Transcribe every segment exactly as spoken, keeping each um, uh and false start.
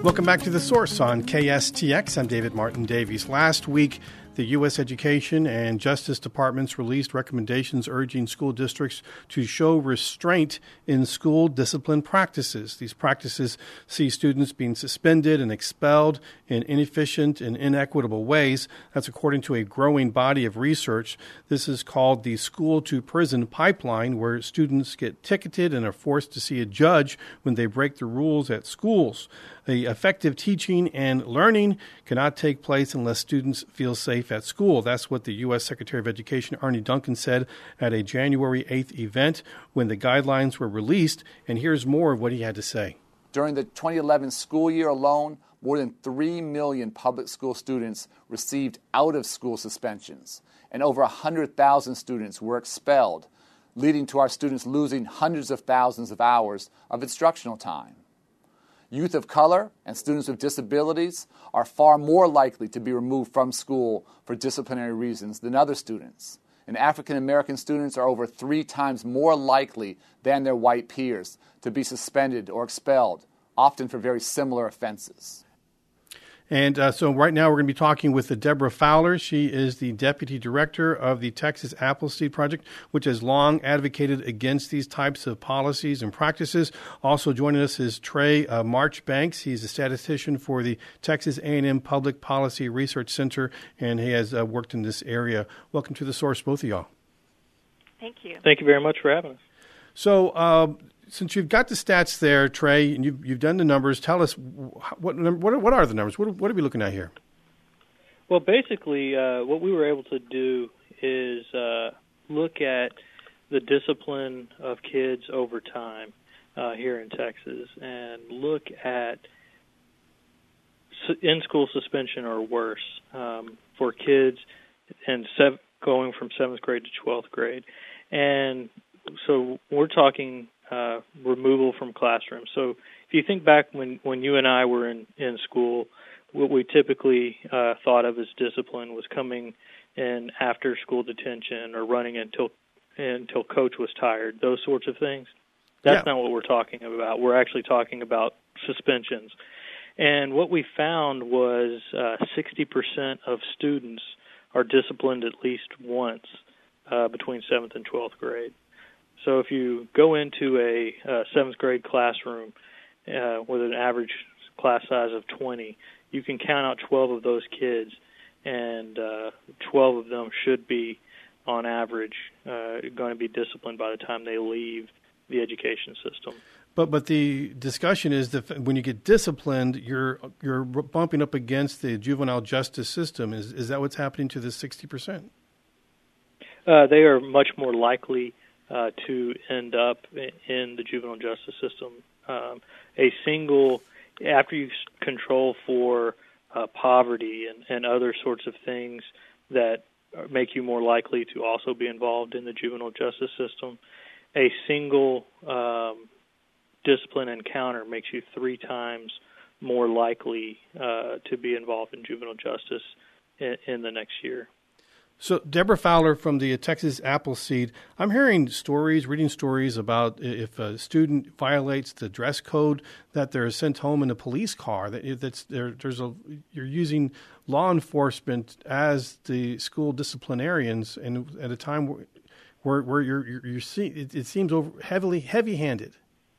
Welcome back to The Source on K S T X. I'm David Martin Davies. Last week, the U S Education and Justice Departments released recommendations urging school districts to show restraint in school discipline practices. These practices see students being suspended and expelled in inefficient and inequitable ways. That's according to a growing body of research. This is called the school-to-prison pipeline, where students get ticketed and are forced to see a judge when they break the rules at schools. The effective teaching and learning cannot take place unless students feel safe at school. That's what the U S Secretary of Education, Arne Duncan, said at a January eighth event when the guidelines were released. And here's more of what he had to say. During the twenty eleven school year alone, more than three million public school students received out-of-school suspensions, and over one hundred thousand students were expelled, leading to our students losing hundreds of thousands of hours of instructional time. Youth of color and students with disabilities are far more likely to be removed from school for disciplinary reasons than other students. And African American students are over three times more likely than their white peers to be suspended or expelled, often for very similar offenses. And uh, so right now we're going to be talking with Deborah Fowler. She is the Deputy Director of the Texas Appleseed Project, which has long advocated against these types of policies and practices. Also joining us is Trey uh, Marchbanks. He's a statistician for the Texas A and M Public Policy Research Center, and he has uh, worked in this area. Welcome to The Source, both of y'all. Thank you. Thank you very much for having us. So, uh, since you've got the stats there, Trey, and you've, you've done the numbers, tell us what what are, what are the numbers? What, what are we looking at here? Well, basically, uh, what we were able to do is uh, look at the discipline of kids over time uh, here in Texas and look at in-school suspension or worse um, for kids and sev- going from seventh grade to twelfth grade. And so we're talking Uh, removal from classrooms. So if you think back when, when you and I were in, in school, what we typically uh, thought of as discipline was coming in after school detention or running until until coach was tired, those sorts of things. That's yeah. not what we're talking about. We're actually talking about suspensions. And what we found was uh, sixty percent of students are disciplined at least once uh, between seventh and twelfth grade. So if you go into a uh, seventh grade classroom uh, with an average class size of twenty, you can count out twelve of those kids, and uh, twelve of them should be, on average, uh, going to be disciplined by the time they leave the education system. But but the discussion is that when you get disciplined, you're you're bumping up against the juvenile justice system. Is is that what's happening to the sixty percent? Uh, they are much more likely Uh, to end up in the juvenile justice system. Um, a single, after you control for uh, poverty and, and other sorts of things that make you more likely to also be involved in the juvenile justice system, a single um, discipline encounter makes you three times more likely uh, to be involved in juvenile justice in, in the next year. So, Deborah Fowler from the Texas Appleseed, I'm hearing stories, reading stories about if a student violates the dress code, that they're sent home in a police car. That that's there, there's a you're using law enforcement as the school disciplinarians, and at a time where where, where you're you're, you're seeing it, it seems over heavily heavy-handed.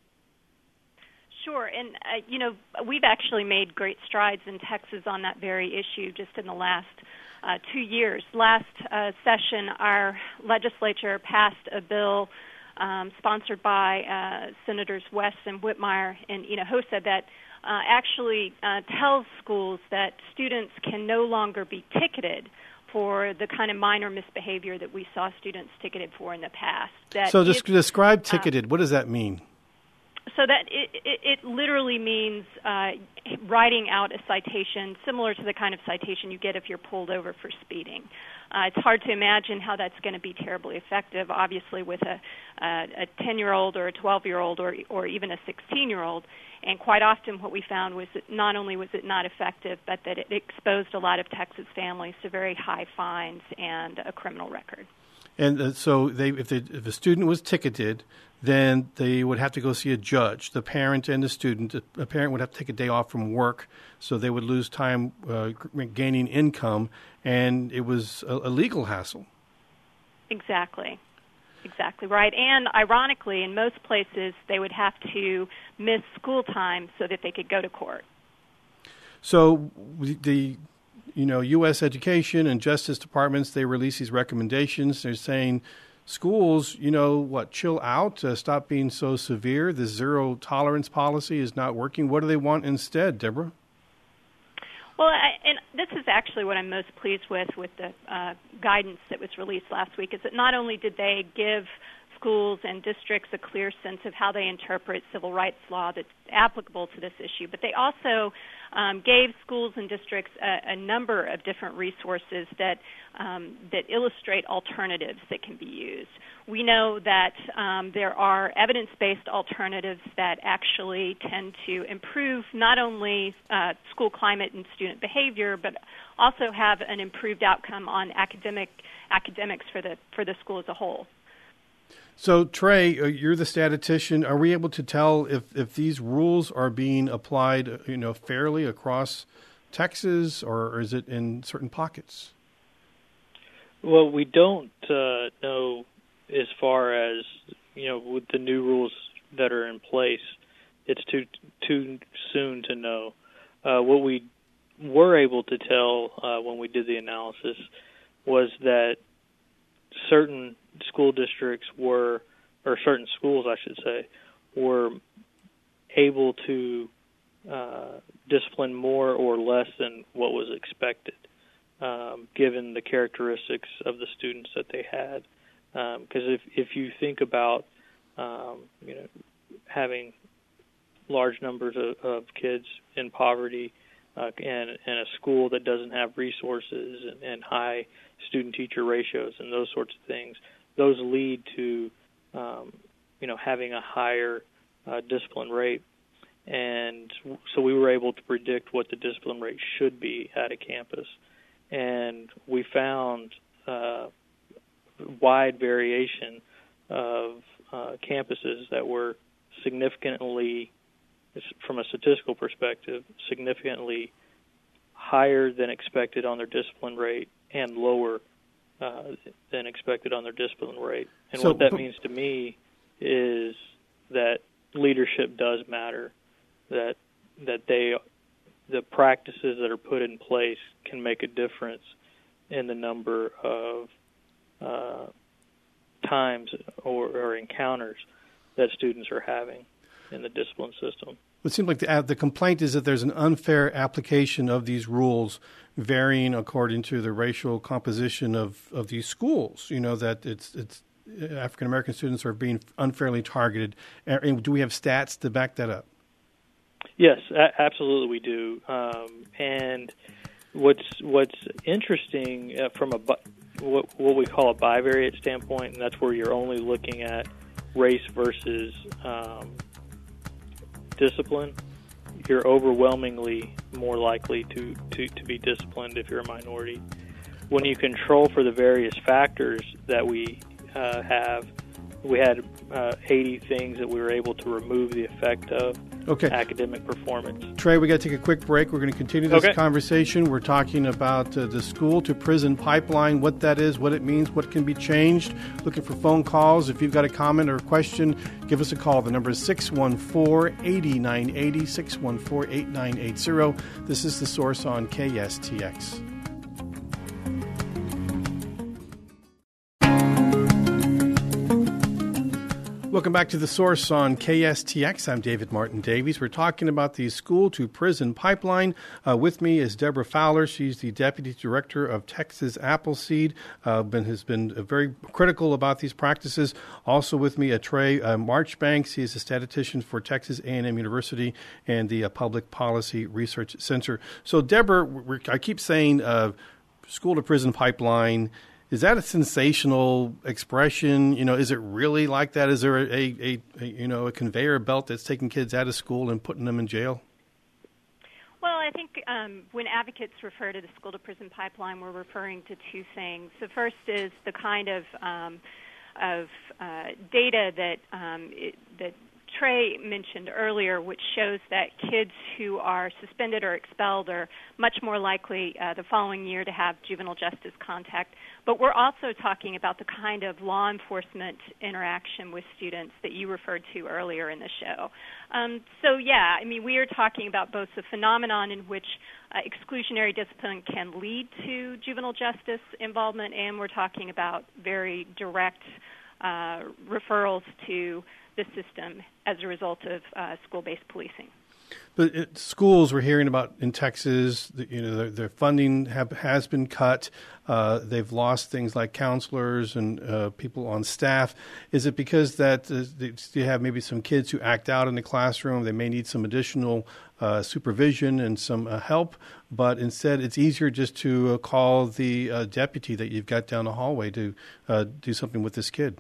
Sure, and uh, you know we've actually made great strides in Texas on that very issue just in the last Uh, two years. Last uh, session, our legislature passed a bill um, sponsored by uh, Senators West and Whitmire and Hinojosa that uh, actually uh, tells schools that students can no longer be ticketed for the kind of minor misbehavior that we saw students ticketed for in the past. That so if, describe ticketed. Uh, what does that mean? So that it, it, it literally means uh, writing out a citation similar to the kind of citation you get if you're pulled over for speeding. Uh, it's hard to imagine how that's going to be terribly effective, obviously, with a, a, a ten-year-old or a twelve-year-old or, or even a sixteen-year-old. And quite often what we found was that not only was it not effective, but that it exposed a lot of Texas families to very high fines and a criminal record. And uh, so they, if, they, if a student was ticketed, then they would have to go see a judge, the parent and the student. A parent would have to take a day off from work, so they would lose time uh, gaining income, and it was a, a legal hassle. Exactly. Exactly right. And ironically, in most places, they would have to miss school time so that they could go to court. So the you know U S Education and Justice Departments, they release these recommendations. They're saying schools, you know, what, chill out, uh, stop being so severe. The zero tolerance policy is not working. What do they want instead, Deborah? Well, I, and this is actually what I'm most pleased with, with the uh, guidance that was released last week, is that not only did they give schools and districts a clear sense of how they interpret civil rights law that's applicable to this issue, but they also um, gave schools and districts a, a number of different resources that um, that illustrate alternatives that can be used. We know that um, there are evidence-based alternatives that actually tend to improve not only uh, school climate and student behavior, but also have an improved outcome on academic academics for the for the school as a whole. So, Trey, you're the statistician. Are we able to tell if, if these rules are being applied, you know, fairly across Texas, or is it in certain pockets? Well, we don't uh, know as far as, you know, with the new rules that are in place. It's too too soon to know. Uh, what we were able to tell uh, when we did the analysis was that certain school districts were, or certain schools, I should say, were able to uh, discipline more or less than what was expected, um, given the characteristics of the students that they had. Because um, if if you think about, um, you know, having large numbers of, of kids in poverty uh, and, and a school that doesn't have resources and, and high student-teacher ratios and those sorts of things, those lead to, um, you know, having a higher uh, discipline rate. And so we were able to predict what the discipline rate should be at a campus. And we found uh, wide variation of uh, campuses that were significantly, from a statistical perspective, significantly higher than expected on their discipline rate and lower uh, than expected on their discipline rate. And so, what that means to me is that leadership does matter, that that they the practices that are put in place can make a difference in the number of uh, times or, or encounters that students are having in the discipline system. It seems like the, uh, the complaint is that there's an unfair application of these rules, varying according to the racial composition of, of these schools. You know, that it's it's African American students are being unfairly targeted. And do we have stats to back that up? Yes, a- absolutely we do. Um, and what's what's interesting uh, from a what, what we call a bivariate standpoint, and that's where you're only looking at race versus um, discipline, you're overwhelmingly more likely to, to, to be disciplined if you're a minority. When you control for the various factors that we uh, have, we had uh, eighty things that we were able to remove the effect of okay. academic performance. Trey, we got to take a quick break. We're going to continue this okay. conversation. We're talking about uh, the school-to-prison pipeline, what that is, what it means, what can be changed. Looking for phone calls. If you've got a comment or a question, give us a call. The number is six one four, eight nine eight zero, six one four, eight nine eight zero. This is The Source on K S T X. Welcome back to The Source on K S T X. I'm David Martin Davies. We're talking about the school-to-prison pipeline. Uh, with me is Deborah Fowler. She's the Deputy Director of Texas Appleseed, uh, been, has been very critical about these practices. Also with me, uh, Trey uh, Marchbanks. He is a statistician for Texas A and M University and the uh, Public Policy Research Center. So, Deborah, we're, I keep saying uh, school-to-prison pipeline. Is that a sensational expression? You know, is it really like that? Is there a, a, a you know a conveyor belt that's taking kids out of school and putting them in jail? Well, I think um, when advocates refer to the school-to-prison pipeline, we're referring to two things. The first is the kind of um, of uh, data that um, it, that Trey mentioned earlier, which shows that kids who are suspended or expelled are much more likely uh, the following year to have juvenile justice contact. But we're also talking about the kind of law enforcement interaction with students that you referred to earlier in the show. Um, so, yeah, I mean, we are talking about both the phenomenon in which uh, exclusionary discipline can lead to juvenile justice involvement, and we're talking about very direct uh, referrals to the system as a result of uh, school-based policing. But it, schools, we're hearing about in Texas, the, you know, their, their funding have, has been cut. Uh, they've lost things like counselors and uh, people on staff. Is it because that uh, they, you have maybe some kids who act out in the classroom? They may need some additional uh, supervision and some uh, help, but instead it's easier just to uh, call the uh, deputy that you've got down the hallway to uh, do something with this kid?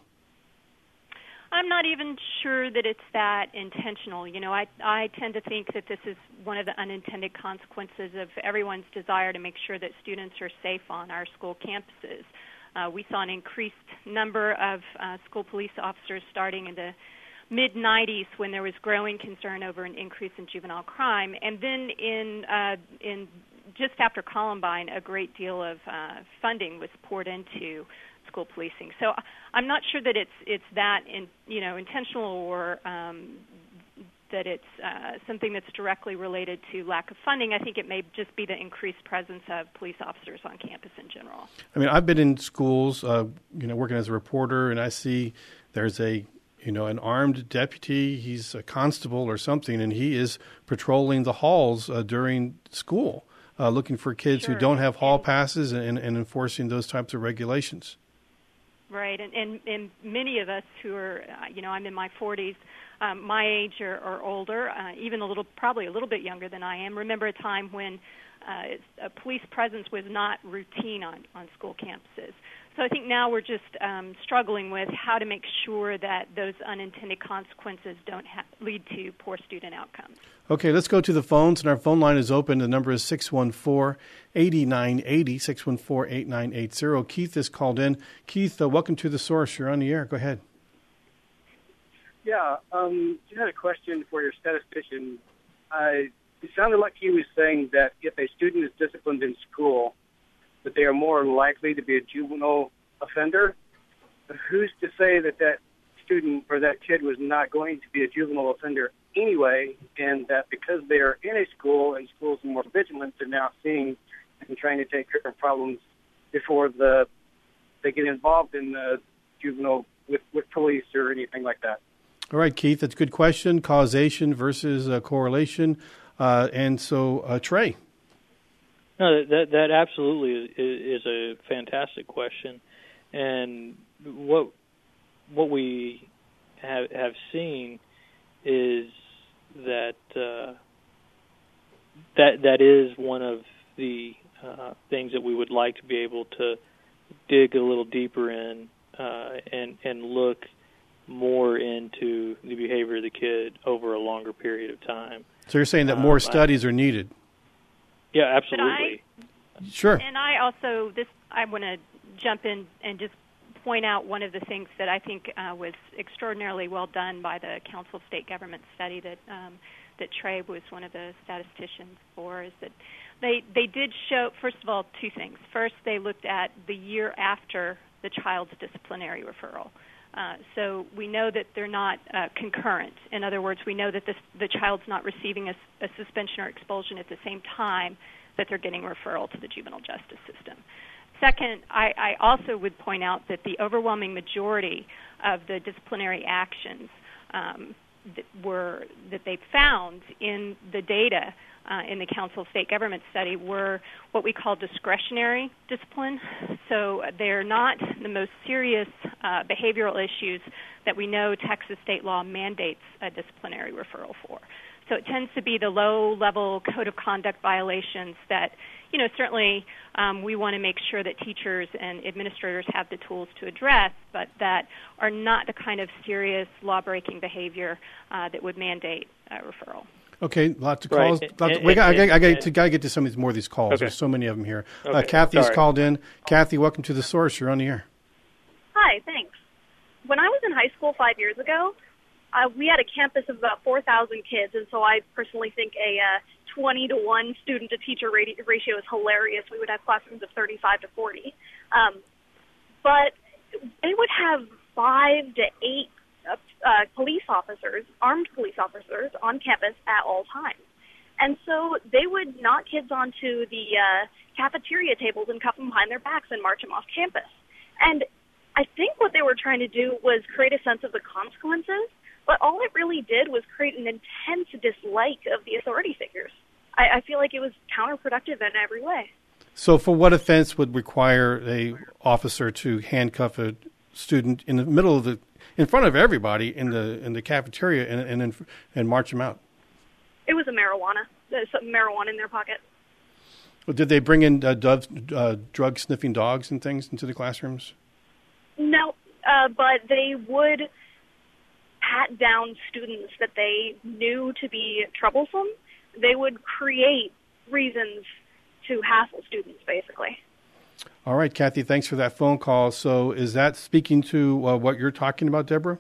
I'm not even sure that it's that intentional. You know, I, I tend to think that this is one of the unintended consequences of everyone's desire to make sure that students are safe on our school campuses. Uh, we saw an increased number of uh, school police officers starting in the mid nineties when there was growing concern over an increase in juvenile crime. And then in uh, in just after Columbine, a great deal of uh, funding was poured into school policing. So I'm not sure that it's it's that in, you know intentional or um, that it's uh, something that's directly related to lack of funding. I think it may just be the increased presence of police officers on campus in general. I mean, I've been in schools, uh, you know, working as a reporter, and I see there's a you know an armed deputy. He's a constable or something, and he is patrolling the halls uh, during school, uh, looking for kids sure. who don't have hall and, passes and, and enforcing those types of regulations. Right, and, and, and many of us who are, uh, you know, I'm in my forties, um, my age or, or older, uh, even a little, probably a little bit younger than I am, remember a time when uh, a police presence was not routine on, on school campuses. So I think now we're just um, struggling with how to make sure that those unintended consequences don't ha- lead to poor student outcomes. Okay, let's go to the phones, and our phone line is open. The number is six one four, eight nine eight zero, six one four, eight nine eight zero. Keith is called in. Keith, uh, welcome to The Source. You're on the air. Go ahead. Yeah, um, you had a question for your statistician. Uh, it sounded like he was saying that if a student is disciplined in school, that they are more likely to be a juvenile offender. But who's to say that that student or that kid was not going to be a juvenile offender anyway, and that because they are in a school and schools are more vigilant, they're now seeing and trying to take care of problems before the they get involved in the juvenile with, with police or anything like that. All right, Keith, that's a good question. Causation versus uh, correlation. Uh, and so, uh, Trey. No, that that absolutely is, is a fantastic question, and what what we have have seen is that uh, that that is one of the uh, things that we would like to be able to dig a little deeper in uh, and and look more into the behavior of the kid over a longer period of time. So you're saying that more um, studies are needed? Yeah, absolutely. I, sure. And I also, this I want to jump in and just point out one of the things that I think uh, was extraordinarily well done by the Council of State Government study that um, that Trey was one of the statisticians for, is that they they did show, first of all, two things. First, they looked at the year after the child's disciplinary referral. Uh, so we know that they're not uh, concurrent. In other words, we know that this, the child's not receiving a, a suspension or expulsion at the same time that they're getting referral to the juvenile justice system. Second, I, I also would point out that the overwhelming majority of the disciplinary actions um, that were that they found in the data uh, in the Council of State Government study were what we call discretionary discipline. So they're not the most serious uh, behavioral issues that we know Texas state law mandates a disciplinary referral for. So it tends to be the low-level code of conduct violations that, you know, certainly um, we want to make sure that teachers and administrators have the tools to address, but that are not the kind of serious law-breaking behavior uh, that would mandate a referral. Okay, lots of calls. Right. Lots, And, we got, and, I got, I got and, to, got to get to some of these more of these calls. Okay. There's so many of them here. Okay. Uh, Kathy's Sorry. called in. Kathy, welcome to The Source. You're on the air. Hi, thanks. When I was in high school five years ago, uh, we had a campus of about four thousand kids, and so I personally think a uh, twenty to one student-to-teacher ratio is hilarious. We would have classrooms of thirty-five to forty. Um, but they would have five to eight uh, uh, police officers, armed police officers, on campus at all times. And so they would knock kids onto the uh, cafeteria tables and cuff them behind their backs and march them off campus. And I think what they were trying to do was create a sense of the consequences, but all it really did was create an intense dislike of the authority figures. I, I feel like it was counterproductive in every way. So for what offense would require a officer to handcuff a student in the middle of the, in front of everybody in the in the cafeteria and and and, and march them out? It was a marijuana. There's some marijuana in their pocket. Well, did they bring in uh, dove, uh, drug-sniffing dogs and things into the classrooms? No, uh, but they would pat down students that they knew to be troublesome. They would create reasons to hassle students, basically. All right, Kathy, thanks for that phone call. So is that speaking to uh, what you're talking about, Deborah?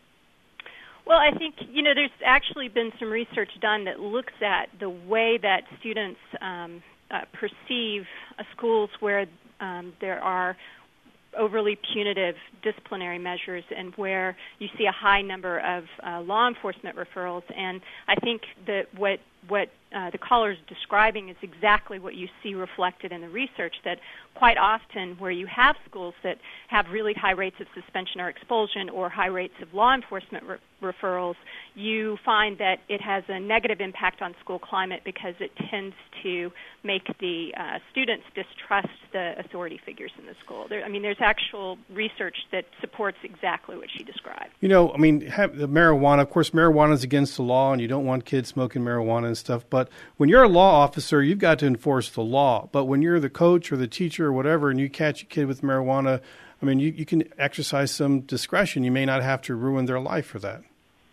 Well, I think, you know, there's actually been some research done that looks at the way that students um, uh, perceive uh, schools where um, there are overly punitive disciplinary measures and where you see a high number of uh, law enforcement referrals. And I think that what what uh, the caller is describing is exactly what you see reflected in the research, that quite often where you have schools that have really high rates of suspension or expulsion or high rates of law enforcement re- referrals, you find that it has a negative impact on school climate because it tends to make the uh, students distrust the authority figures in the school. There, I mean, there's actual research that supports exactly what she described. You know, I mean, have the marijuana, of course, marijuana is against the law, and you don't want kids smoking marijuana and stuff. But when you're a law officer, you've got to enforce the law. But when you're the coach or the teacher or whatever, and you catch a kid with marijuana, I mean, you, you can exercise some discretion. You may not have to ruin their life for that.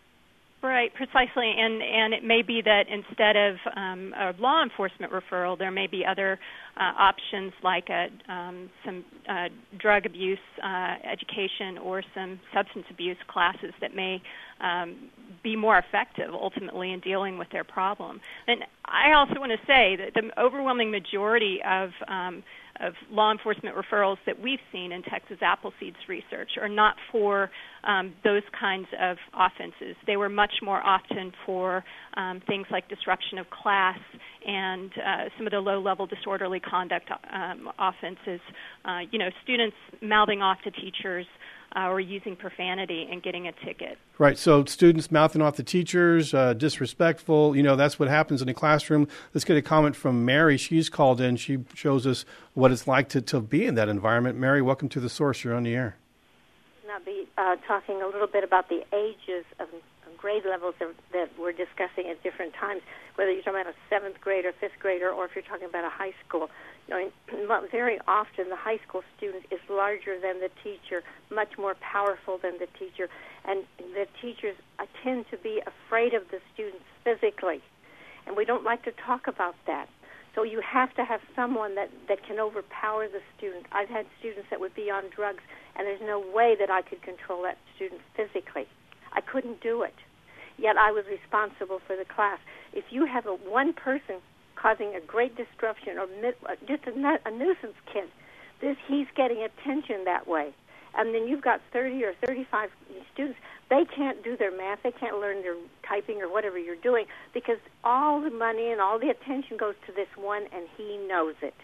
Right, precisely, and and it may be that instead of um, a law enforcement referral, there may be other uh, options like a, um, some uh, drug abuse uh, education or some substance abuse classes that may um, be more effective ultimately in dealing with their problem. And I also want to say that the overwhelming majority of um, of law enforcement referrals that we've seen in Texas Appleseed's research are not for um, those kinds of offenses. They were much more often for um, things like disruption of class and uh, some of the low-level disorderly conduct um, offenses. Uh, you know, students mouthing off to teachers uh, or using profanity and getting a ticket. Right, so students mouthing off the teachers, uh, disrespectful, you know, that's what happens in a classroom. Let's get a comment from Mary. She's called in. She shows us what it's like to, to be in that environment. Mary, welcome to The Source. You're on the air. I'll be uh, talking a little bit about the ages of grade levels that, that we're discussing at different times, whether you're talking about a seventh grader, fifth grader, or if you're talking about a high school. You know, very often the high school student is larger than the teacher, much more powerful than the teacher, and the teachers tend to be afraid of the students physically, and we don't like to talk about that. So you have to have someone that, that can overpower the student. I've had students that would be on drugs, and there's no way that I could control that student physically. I couldn't do it. Yet I was responsible for the class. If you have a one person causing a great disruption or just a, a nuisance kid, this he's getting attention that way. And then you've got thirty or thirty-five students. They can't do their math. They can't learn their typing or whatever you're doing because all the money and all the attention goes to this one, and he knows it.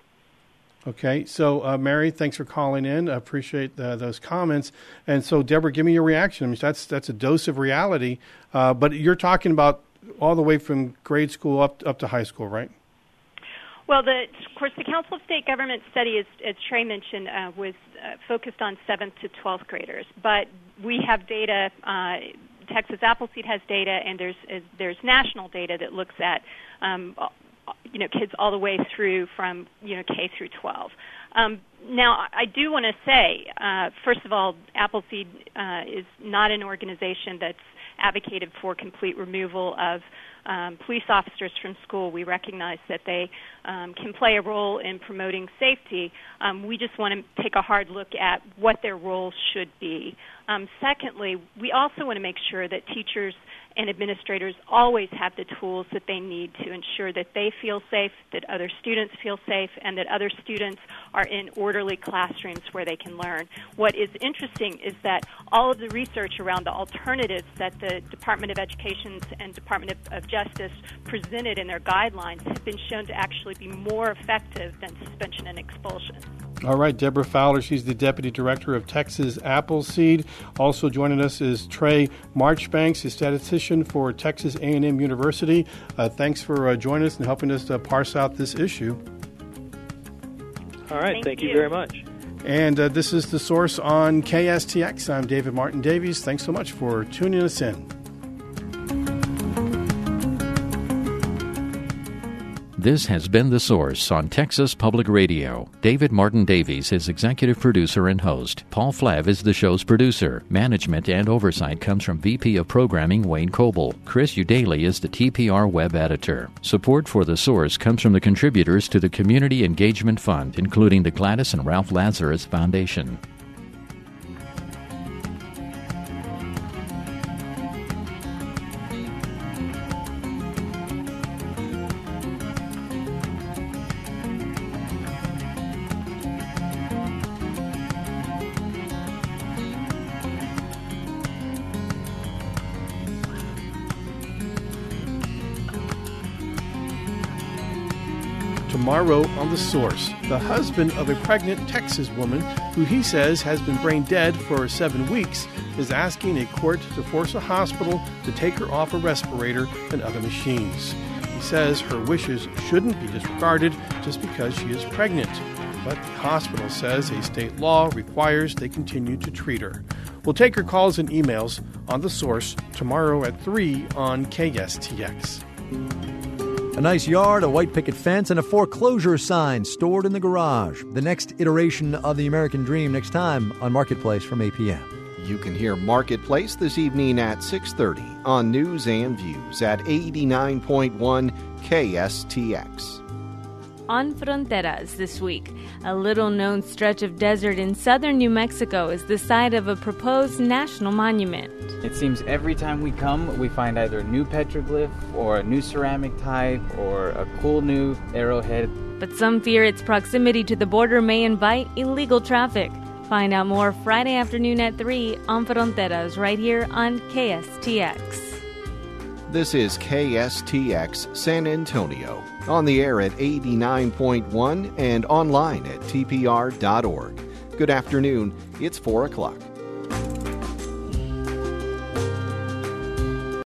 Okay, so uh, Mary, thanks for calling in. I appreciate uh, those comments. And so, Deborah, give me your reaction. I mean, that's that's a dose of reality. Uh, but you're talking about all the way from grade school up up to high school, right? Well, the, of course, the Council of State Government study, as, as Trey mentioned, uh, was uh, focused on seventh to twelfth graders. But we have data. Uh, Texas Appleseed has data, and there's uh, there's national data that looks at um, you know, kids all the way through from, you know, K through twelve. Um, now, I do want to say, uh, first of all, Appleseed uh, is not an organization that's advocated for complete removal of um, police officers from school. We recognize that they um, can play a role in promoting safety. Um, we just want to take a hard look at what their roles should be. Um, secondly, we also want to make sure that teachers and administrators always have the tools that they need to ensure that they feel safe, that other students feel safe, and that other students are in orderly classrooms where they can learn. What is interesting is that all of the research around the alternatives that the Department of Education and Department of, of Justice presented in their guidelines have been shown to actually be more effective than suspension and expulsion. All right, Deborah Fowler, she's the Deputy Director of Texas Appleseed. Also joining us is Trey Marchbanks, a statistician for Texas A and M University. Uh, thanks for uh, joining us and helping us to parse out this issue. All right, thank, thank you. you very much. And uh, this is The Source on K S T X. I'm David Martin Davies. Thanks so much for tuning us in. This has been The Source on Texas Public Radio. David Martin Davies is executive producer and host. Paul Flav is the show's producer. Management and oversight comes from V P of Programming Wayne Coble. Chris Udaly is the T P R web editor. Support for The Source comes from the contributors to the Community Engagement Fund, including the Gladys and Ralph Lazarus Foundation. Tomorrow on The Source, the husband of a pregnant Texas woman who he says has been brain dead for seven weeks is asking a court to force a hospital to take her off a respirator and other machines. He says her wishes shouldn't be disregarded just because she is pregnant, but the hospital says a state law requires they continue to treat her. We'll take your calls and emails on The Source tomorrow at three on K S T X. A nice yard, a white picket fence, and a foreclosure sign stored in the garage. The next iteration of the American Dream next time on Marketplace from eight p.m. You can hear Marketplace this evening at six thirty on News and Views at eighty-nine point one K S T X. On Fronteras this week, a little-known stretch of desert in southern New Mexico is the site of a proposed national monument. It seems every time we come, we find either a new petroglyph or a new ceramic type or a cool new arrowhead. But some fear its proximity to the border may invite illegal traffic. Find out more Friday afternoon at three on Fronteras right here on K S T X. This is K S T X San Antonio, on the air at eighty-nine point one and online at T P R dot org. Good afternoon. It's four o'clock.